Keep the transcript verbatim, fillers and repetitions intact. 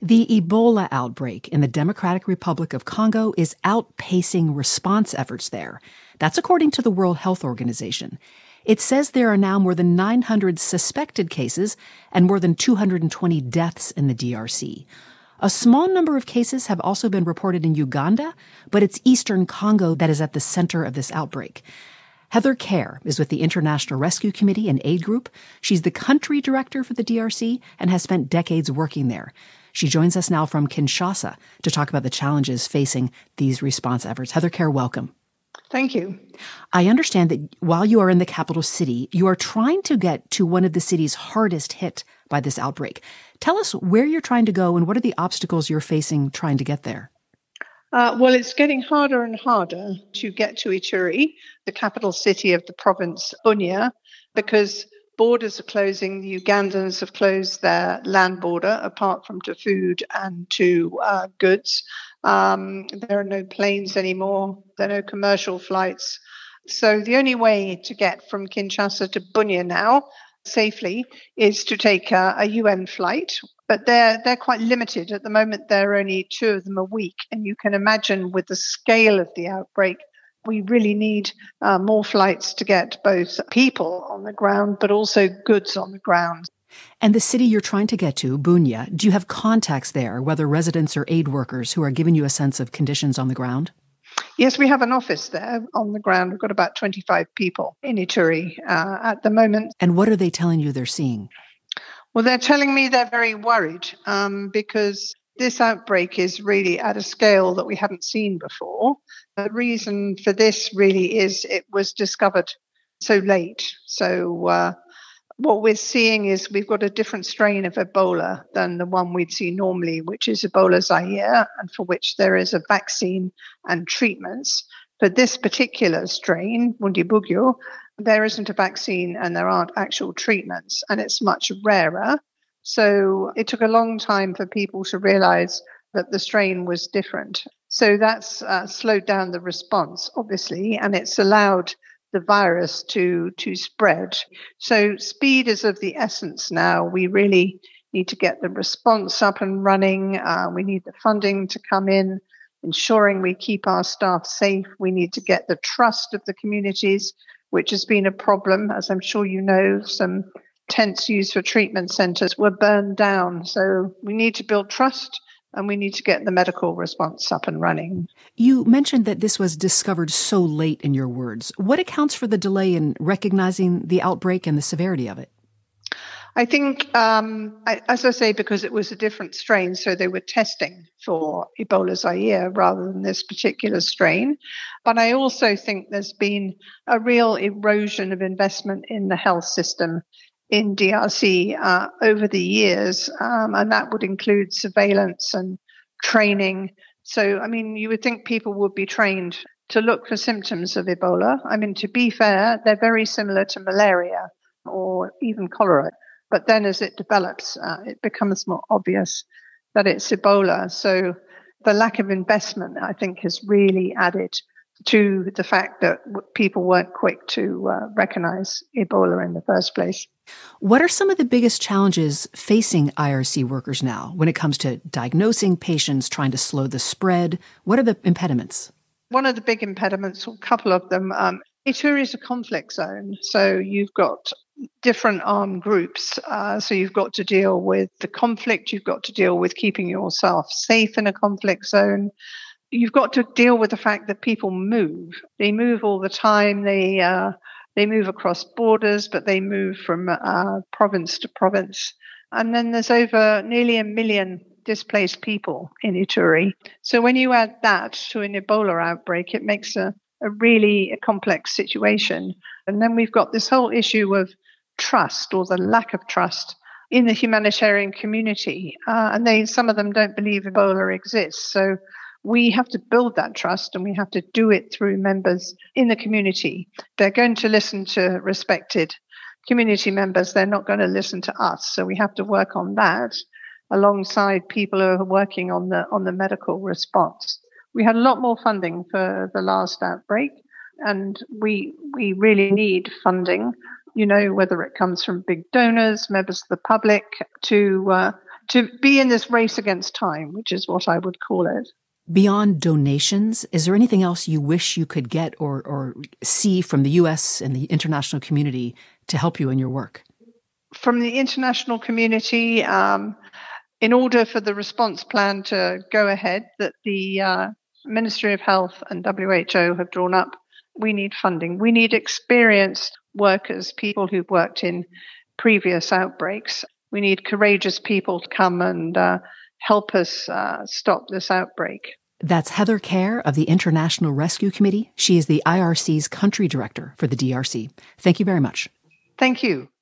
The Ebola outbreak in the Democratic Republic of Congo is outpacing response efforts there. That's according to the World Health Organization. It says there are now more than nine hundred suspected cases and more than two hundred twenty deaths in the D R C. A small number of cases have also been reported in Uganda, but it's eastern Congo that is at the center of this outbreak. Heather Kerr is with the International Rescue Committee and Aid Group. She's the country director for the D R C and has spent decades working there. She joins us now from Kinshasa to talk about the challenges facing these response efforts. Heather Kerr, welcome. Thank you. I understand that while you are in the capital city, you are trying to get to one of the cities hardest hit by this outbreak. Tell us where you're trying to go and what are the obstacles you're facing trying to get there? Uh, well, it's getting harder and harder to get to Ituri, the capital city of the province, Bunia, because borders are closing. The Ugandans have closed their land border, apart from to food and to uh, goods. Um, there are no planes anymore. There are no commercial flights. So the only way to get from Kinshasa to Bunia now safely is to take a, a U N flight. But they're they're quite limited. At the moment, there are only two of them a week. And you can imagine with the scale of the outbreak, we really need uh, more flights to get both people on the ground, but also goods on the ground. And the city you're trying to get to, Bunia, do you have contacts there, whether residents or aid workers, who are giving you a sense of conditions on the ground? Yes, we have an office there on the ground. We've got about twenty-five people in Ituri uh, at the moment. And what are they telling you they're seeing? Well, they're telling me they're very worried um, because this outbreak is really at a scale that we haven't seen before. The reason for this really is it was discovered so late. So uh, what we're seeing is we've got a different strain of Ebola than the one we'd see normally, which is Ebola Zaire, and for which there is a vaccine and treatments. For this particular strain, Bundibugyo, there isn't a vaccine and there aren't actual treatments, and it's much rarer. So it took a long time for people to realize that the strain was different. So that's uh, slowed down the response, obviously, and it's allowed the virus to, to spread. So speed is of the essence now. We really need to get the response up and running. Uh, we need the funding to come in, ensuring we keep our staff safe. We need to get the trust of the communities, which has been a problem. As I'm sure you know, some tents used for treatment centres were burned down. So we need to build trust and we need to get the medical response up and running. You mentioned that this was discovered so late in your words. What accounts for the delay in recognizing the outbreak and the severity of it? I think, um, I, as I say, because it was a different strain, so they were testing for Ebola Zaire rather than this particular strain. But I also think there's been a real erosion of investment in the health system in D R C uh, over the years, um, and that would include surveillance and training. So, I mean, you would think people would be trained to look for symptoms of Ebola. I mean, to be fair, they're very similar to malaria or even cholera. But then as it develops, uh, it becomes more obvious that it's Ebola. So the lack of investment, I think, has really added to the fact that people weren't quick to uh, recognize Ebola in the first place. What are some of the biggest challenges facing I R C workers now when it comes to diagnosing patients, trying to slow the spread? What are the impediments? One of the big impediments, a couple of them, um, Ituri is a conflict zone. So you've got different armed groups. Uh, so you've got to deal with the conflict. You've got to deal with keeping yourself safe in a conflict zone. You've got to deal with the fact that people move. They move all the time. They uh, they move across borders, but they move from uh, province to province. And then there's over nearly a million displaced people in Ituri. So when you add that to an Ebola outbreak, it makes a, a really a complex situation. And then we've got this whole issue of trust, or the lack of trust, in the humanitarian community. Uh, and they, some of them don't believe Ebola exists. So we have to build that trust, and we have to do it through members in the community. They're going to listen to respected community members. They're not going to listen to us. So we have to work on that alongside people who are working on the on the medical response. We had a lot more funding for the last outbreak, and we we really need funding, you know, whether it comes from big donors, members of the public, to uh, to be in this race against time, which is what I would call it. Beyond donations, is there anything else you wish you could get or, or see from the U S and the international community to help you in your work? From the international community, um, in order for the response plan to go ahead that the uh, Ministry of Health and W H O have drawn up, we need funding. We need experienced workers, people who've worked in previous outbreaks. We need courageous people to come and uh, help us uh, stop this outbreak. That's Heather Kerr of the International Rescue Committee. She is the I R C's country director for the D R C. Thank you very much. Thank you.